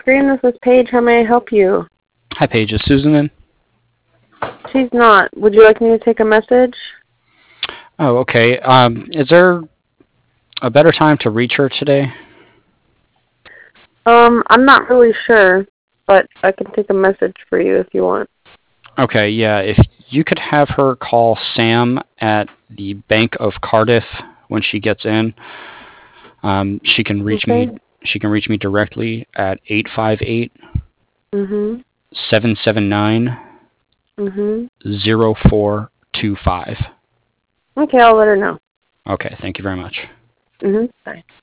Screen, this is Paige. How may I help you? Hi, Paige. Is Susan in? She's not. Would you like me to take a message? Oh, okay. Is there a better time to reach her today? I'm not really sure, but I can take a message for you if you want. Okay, yeah. If you could have her call Sam at the Bank of Cardiff when she gets in, she can reach me. Okay. She can reach me directly at 858 Mhm. 779 Mhm. 0425. Okay, I'll let her know. Okay, thank you very much. Mhm. Bye.